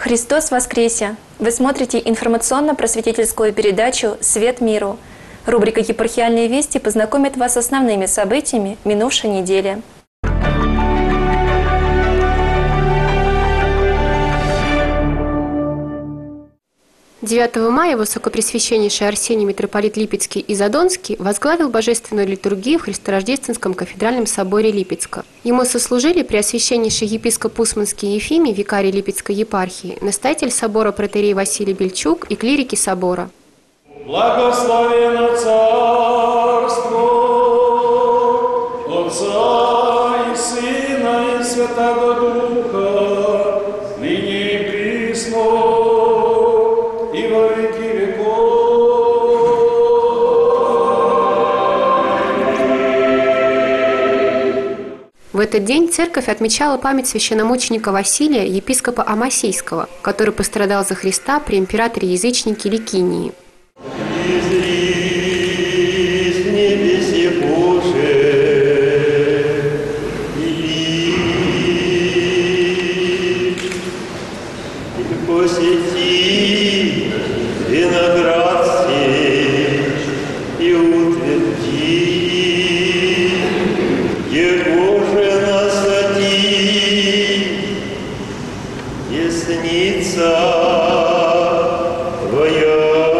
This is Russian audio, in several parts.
Христос воскресе! Вы смотрите информационно-просветительскую передачу «Свет миру». Рубрика «Епархиальные вести» познакомит вас с основными событиями минувшей недели. 9 мая Высокопресвященнейший Арсений митрополит Липецкий и Задонский возглавил божественную литургию в Христорождественском кафедральном соборе Липецка. Ему сослужили преосвященнейший епископ Усманский Ефимий, викарий Липецкой епархии, настоятель собора протоиерей Василий Бельчук и клирики собора. Благословенно Царство Отца и Сына и Святого Духа, ныне и присно, и во веки веков. В этот день церковь отмечала память священномученика Василия, епископа Амасейского, который пострадал за Христа при императоре-язычнике Ликинии. Посети виноград сей и утверди, его же насади, десница твоя.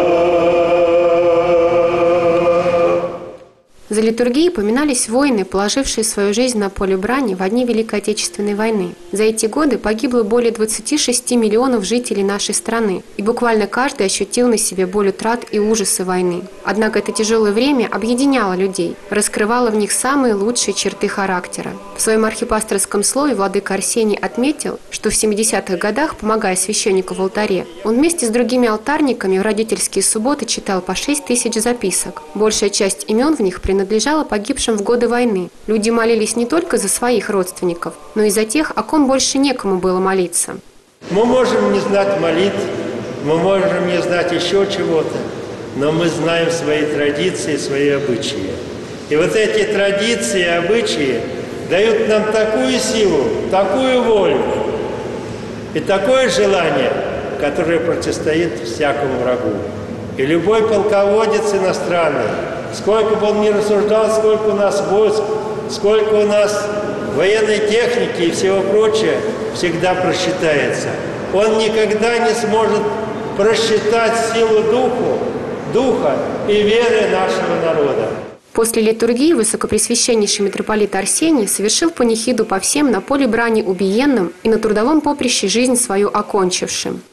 За литургией поминались воины, положившие свою жизнь на поле брани в дни Великой Отечественной войны. За эти годы погибло более 26 миллионов жителей нашей страны, и буквально каждый ощутил на себе боль утрат и ужасы войны. Однако это тяжелое время объединяло людей, раскрывало в них самые лучшие черты характера. В своем архипасторском слове владыка Арсений отметил, что в 70-х годах, помогая священнику в алтаре, он вместе с другими алтарниками в родительские субботы читал по 6 тысяч записок. Большая часть имен в них принадлежала погибшим в годы войны. Люди молились не только за своих родственников, но и за тех, о ком больше некому было молиться. Мы можем не знать молитв, мы можем не знать еще чего-то, но мы знаем свои традиции, свои обычаи. И вот эти традиции, обычаи дают нам такую силу, такую волю и такое желание, которое противостоит всякому врагу. И любой полководец иностранный, сколько бы он ни рассуждал, сколько у нас войск, сколько у нас военной техники и всего прочего, всегда просчитается. Он никогда не сможет просчитать силу духа и веры нашего народа. После литургии Высокопресвященнейший митрополит Арсений совершил панихиду по всем на поле брани убиенным и на трудовом поприще жизнь свою окончившим.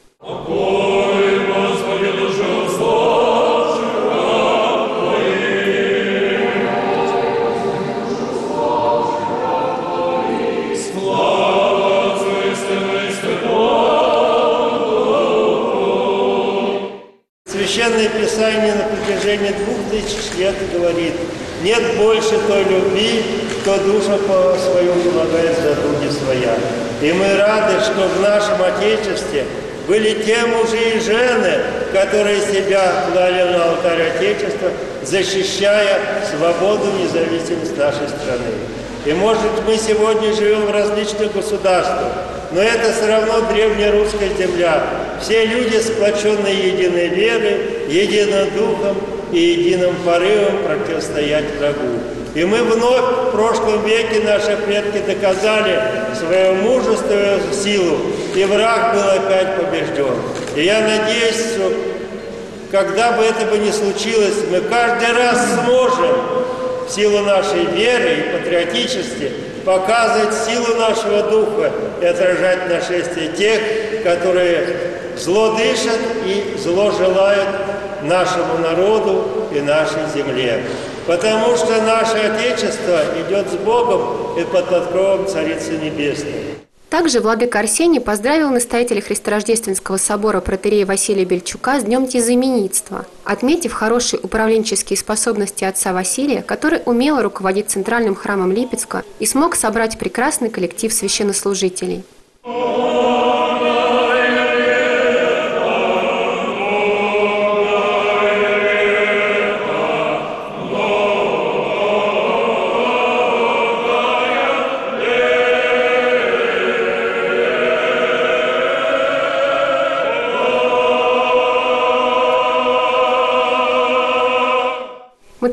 Священное Писание на протяжении 2000 лет говорит: нет больше той любви, кто душу свою полагает за други своя. И мы рады, что в нашем Отечестве были те мужи и жены, которые себя клали на алтарь Отечества, защищая свободу и независимость нашей страны. И, может, мы сегодня живем в различных государствах, но это все равно древняя русская земля. Все люди, сплоченные единой верой, единым духом и единым порывом противостоять врагу. И мы вновь в прошлом веке, наши предки доказали свое мужество и силу, и враг был опять побежден. И я надеюсь, что когда бы это бы ни случилось, мы каждый раз сможем в силу нашей веры и патриотичности показывать силу нашего духа и отражать нашествие тех, которые зло дышат и зло желают нашему народу и нашей земле. Потому что наше Отечество идет с Богом и под покровом Царицы Небесной. Также владыка Арсений поздравил настоятеля Христорождественского собора протоиерея Василия Бельчука с Днем Тезаименитства, отметив хорошие управленческие способности отца Василия, который умело руководит центральным храмом Липецка и смог собрать прекрасный коллектив священнослужителей.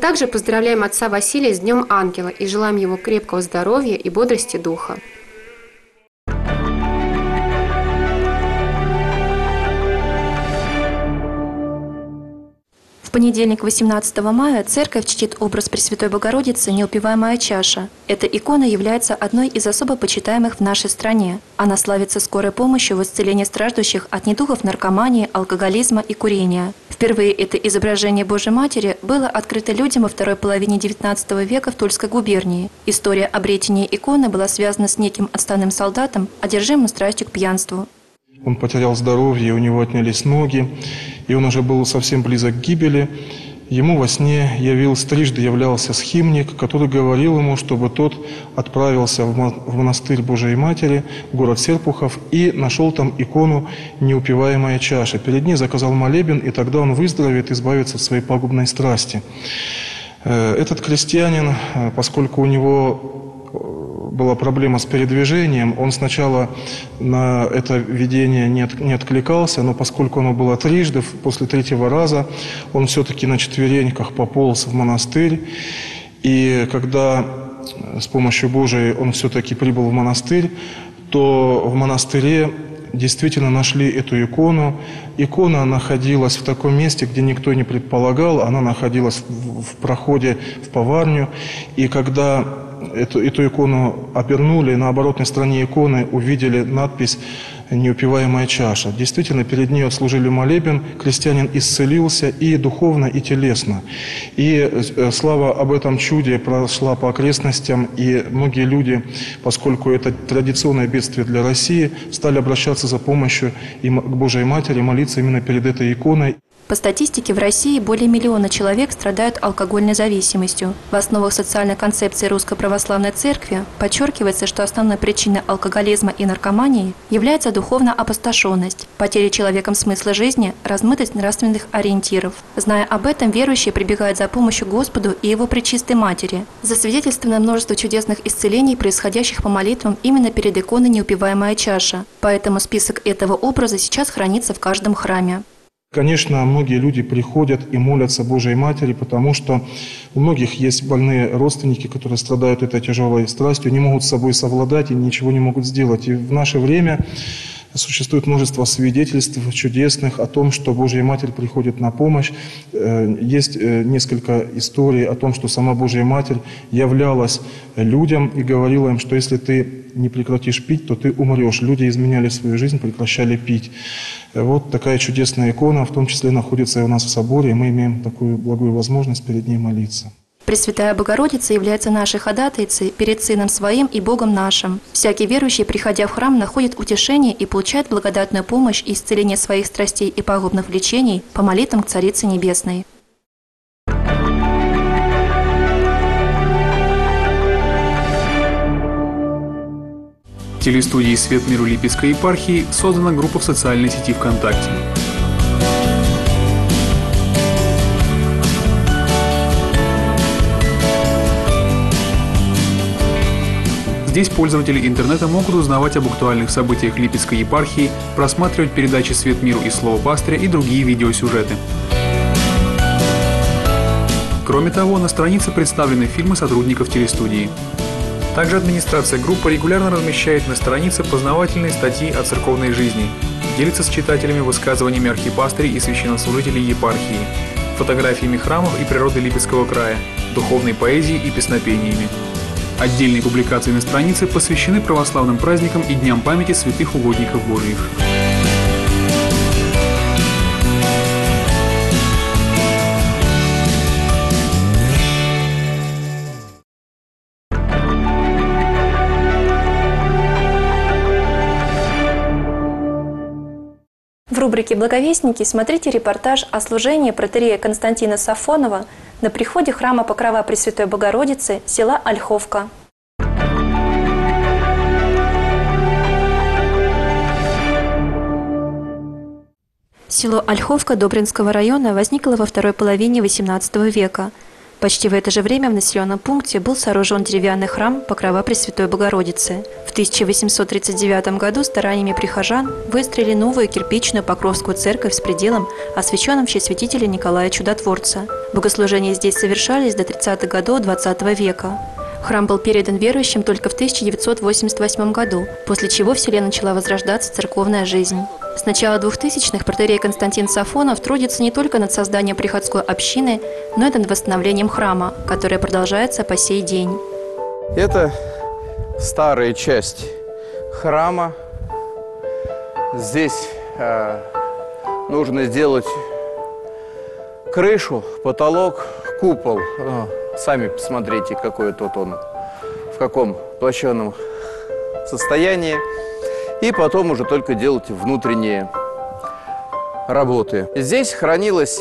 также поздравляем отца Василия с Днем Ангела и желаем ему крепкого здоровья и бодрости духа. В понедельник, 18 мая, церковь чтит образ Пресвятой Богородицы «Неупиваемая чаша». Эта икона является одной из особо почитаемых в нашей стране. Она славится скорой помощью в исцелении страждущих от недугов наркомании, алкоголизма и курения. Впервые это изображение Божьей Матери было открыто людям во второй половине XIX века в Тульской губернии. История обретения иконы была связана с неким отставным солдатом, одержимым страстью к пьянству. Он потерял здоровье, у него отнялись ноги, и он уже был совсем близок к гибели. Ему во сне трижды являлся схимник, который говорил ему, чтобы тот отправился в монастырь Божией Матери, в город Серпухов, и нашел там икону «Неупиваемая чаша». Перед ней заказал молебен, и тогда он выздоровеет, избавится от своей пагубной страсти. Этот крестьянин, поскольку у него была проблема с передвижением, он сначала на это видение не откликался, но поскольку оно было трижды, после третьего раза он все-таки на четвереньках пополз в монастырь. И когда с помощью Божией он все-таки прибыл в монастырь, то в монастыре действительно нашли эту икону. Икона находилась в таком месте, где никто не предполагал. Она находилась в проходе в поварню. И когда эту икону обернули, на оборотной стороне иконы увидели надпись «Неупиваемая чаша». Действительно, перед ней отслужили молебен, крестьянин исцелился и духовно, и телесно. И слава об этом чуде прошла по окрестностям, и многие люди, поскольку это традиционное бедствие для России, стали обращаться за помощью к Божией Матери, молиться именно перед этой иконой. По статистике, в России более 1 миллиона человек страдают алкогольной зависимостью. В основах социальной концепции Русской Православной Церкви подчеркивается, что основной причиной алкоголизма и наркомании является духовная опустошенность, потеря человеком смысла жизни, размытость нравственных ориентиров. Зная об этом, верующие прибегают за помощью к Господу и Его Пречистой Матери. Засвидетельствовано множество чудесных исцелений, происходящих по молитвам именно перед иконой «Неупиваемая чаша». Поэтому список этого образа сейчас хранится в каждом храме. Конечно, многие люди приходят и молятся Божией Матери, потому что у многих есть больные родственники, которые страдают этой тяжелой страстью, не могут с собой совладать и ничего не могут сделать. И в наше время существует множество свидетельств чудесных о том, что Божья Матерь приходит на помощь. Есть несколько историй о том, что сама Божья Матерь являлась людям и говорила им, что если ты не прекратишь пить, то ты умрешь. Люди изменяли свою жизнь, прекращали пить. Вот такая чудесная икона, в том числе находится и у нас в соборе, и мы имеем такую благую возможность перед ней молиться. Пресвятая Богородица является нашей ходатайцей перед Сыном Своим и Богом нашим. Всякий верующий, приходя в храм, находит утешение и получает благодатную помощь и исцеление своих страстей и пагубных влечений по молитвам к Царице Небесной. В телестудии «Свет миру» Липецкой епархии создана группа в социальной сети ВКонтакте. Здесь пользователи интернета могут узнавать об актуальных событиях Липецкой епархии, просматривать передачи «Свет миру» и «Слово пастыря» и другие видеосюжеты. Кроме того, на странице представлены фильмы сотрудников телестудии. Также администрация группы регулярно размещает на странице познавательные статьи о церковной жизни, делится с читателями высказываниями архипастырей и священнослужителей епархии, фотографиями храмов и природы Липецкого края, духовной поэзией и песнопениями. Отдельные публикации на странице посвящены православным праздникам и дням памяти святых угодников Божиих. В рубрике «Благовестники» смотрите репортаж о служении протоиерея Константина Сафонова на приходе храма Покрова Пресвятой Богородицы села Ольховка. Село Ольховка Добринского района возникло во второй половине XVIII века. Почти в это же время в населенном пункте был сооружен деревянный храм Покрова Пресвятой Богородицы. В 1839 году стараниями прихожан выстроили новую кирпичную Покровскую церковь с пределом, освященным в честь святителя Николая Чудотворца. Богослужения здесь совершались до 30-х годов XX века. Храм был передан верующим только в 1988 году, после чего в селе начала возрождаться церковная жизнь. С начала 2000-х протоиерей Константин Сафонов трудится не только над созданием приходской общины, но и над восстановлением храма, которое продолжается по сей день. Это старая часть храма. Здесь нужно сделать крышу, потолок, купол. Сами посмотрите, какой тут он, в каком площадном состоянии. И потом уже только делать внутренние работы. Здесь хранилось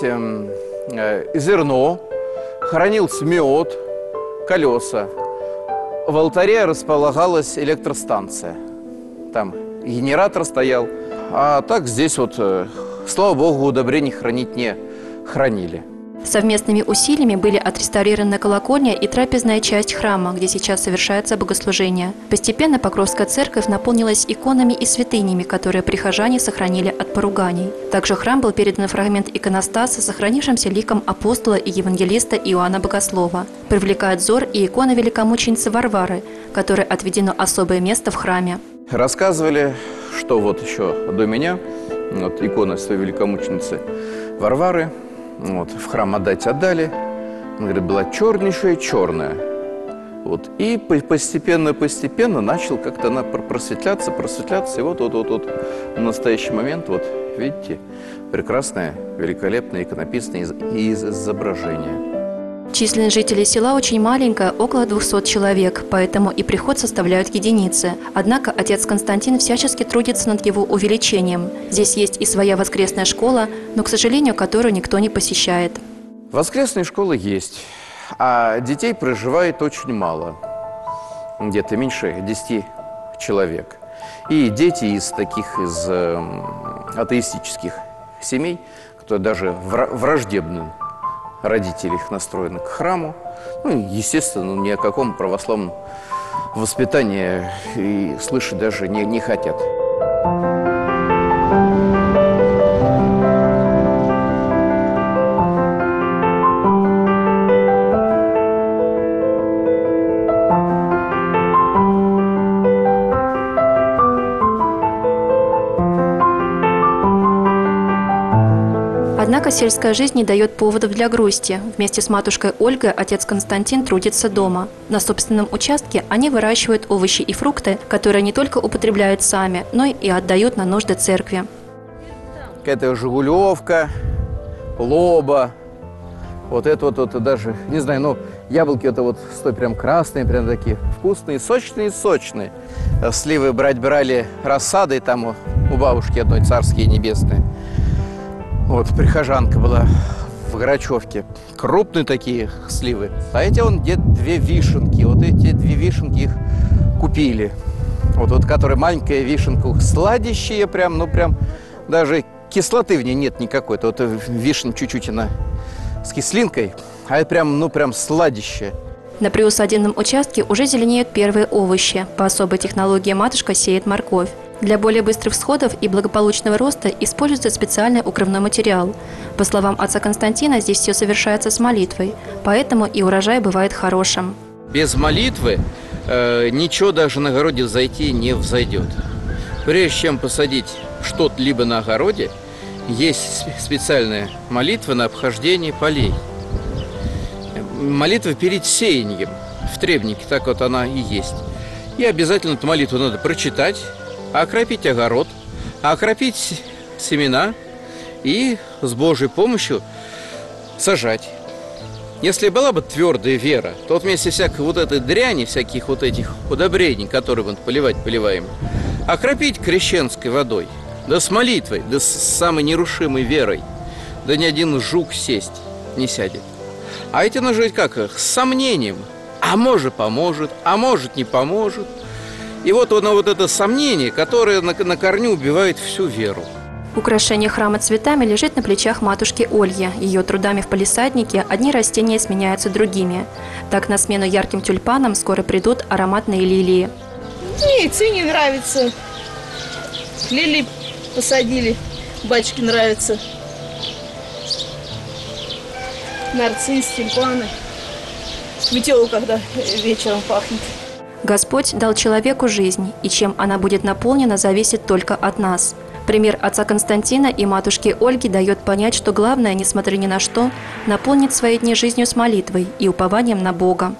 зерно, хранился мед, колеса. В алтаре располагалась электростанция. Там генератор стоял. А так здесь вот, слава богу, удобрений хранить не хранили. Совместными усилиями были отреставрированы колокольня и трапезная часть храма, где сейчас совершается богослужение. Постепенно Покровская церковь наполнилась иконами и святынями, которые прихожане сохранили от поруганий. Также храм был передан фрагмент иконостаса, сохранившимся ликом апостола и евангелиста Иоанна Богослова. Привлекает взор и икона великомученицы Варвары, которой отведено особое место в храме. Рассказывали, что вот еще до меня, вот икона Святой великомученицы Варвары, вот, в храм отдали. Она, говорит, была черная. Вот, и постепенно начал как-то она просветляться. И вот в настоящий момент, вот, видите, прекрасное, великолепное иконописное изображение. Численность жителей села очень маленькая, около 200 человек, поэтому и приход составляют единицы. Однако отец Константин всячески трудится над его увеличением. Здесь есть и своя воскресная школа, но, к сожалению, которую никто не посещает. Воскресная школа есть, а детей проживает очень мало. Где-то меньше 10 человек. И дети из атеистических семей, кто даже враждебны, родители их настроены к храму. Ну, естественно, ни о каком православном воспитании и слышать даже не хотят. Однако сельская жизнь не дает поводов для грусти. Вместе с матушкой Ольгой отец Константин трудится дома. На собственном участке они выращивают овощи и фрукты, которые не только употребляют сами, но и отдают на нужды церкви. Это жигулевка, лоба. Вот это вот даже, не знаю, ну, яблоки это вот стоят прям красные, прям такие вкусные, сочные. Сливы брали рассадой там у бабушки одной, царские небесные. Вот, прихожанка была в Грачевке. Крупные такие сливы. А эти где-то 2 вишенки. Вот эти 2 вишенки их купили. Вот которая маленькая вишенка, сладящая прям, ну прям даже кислоты в ней нет никакой. Вот вишня чуть-чуть она с кислинкой, а это прям сладящая. На приусадебном участке уже зеленеют первые овощи. По особой технологии матушка сеет морковь. Для более быстрых всходов и благополучного роста используется специальный укрывной материал. По словам отца Константина, здесь все совершается с молитвой, поэтому и урожай бывает хорошим. Без молитвы ничего даже на огороде взойти не взойдет. Прежде чем посадить что-то либо на огороде, есть специальная молитва на обхождение полей. Молитва перед сеянием. В требнике так вот она и есть. И обязательно эту молитву надо прочитать, окропить огород, окропить семена и с Божьей помощью сажать. Если была бы твердая вера, то вот вместе всякой вот этой дряни, всяких вот этих удобрений, которые мы поливаем, окропить крещенской водой, да с молитвой, да с самой нерушимой верой, да ни один жук сесть не сядет. А эти нужно жить как их? С сомнением. А может поможет, а может не поможет. И вот это сомнение, которое на корню убивает всю веру. Украшение храма цветами лежит на плечах матушки Ольги. Ее трудами в палисаднике одни растения сменяются другими. Так на смену ярким тюльпанам скоро придут ароматные лилии. Мне цветы нравится. Лилии посадили, батюшке нравится. Нарцисс, тюльпаны. Метелка, когда вечером пахнет. Господь дал человеку жизнь, и чем она будет наполнена, зависит только от нас. Пример отца Константина и матушки Ольги дает понять, что главное, несмотря ни на что, наполнить свои дни жизнью с молитвой и упованием на Бога.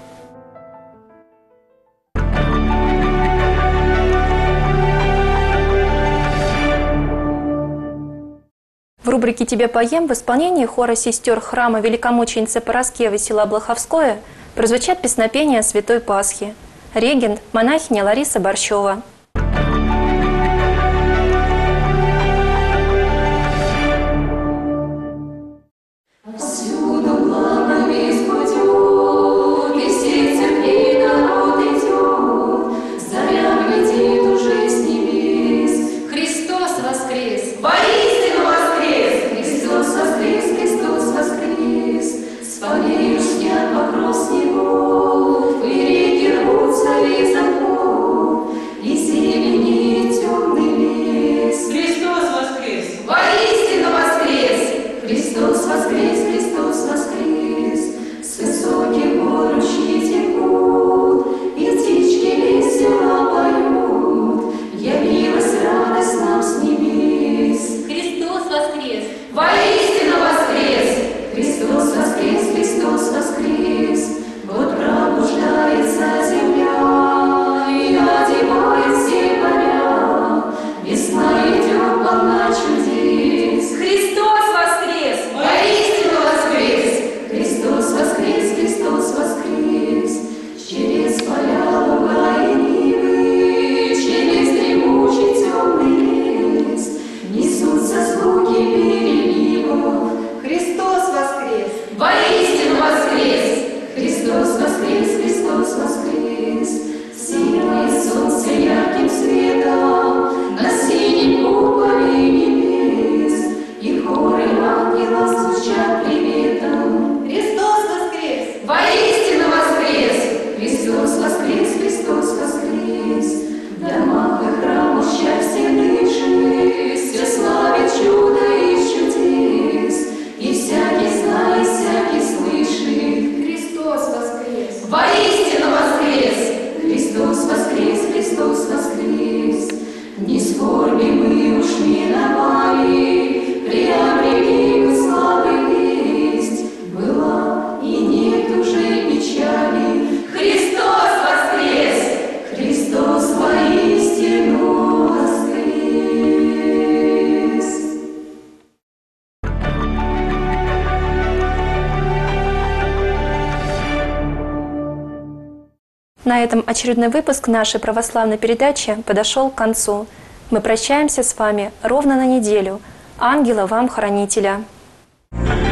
В рубрике «Тебе поем» в исполнении хора сестер храма Великомученицы Параскевы села Блоховское прозвучат песнопения Святой Пасхи. Регент – монахиня Лариса Борщева. На этом очередной выпуск нашей православной передачи подошел к концу. Мы прощаемся с вами ровно на неделю. Ангела вам хранителя!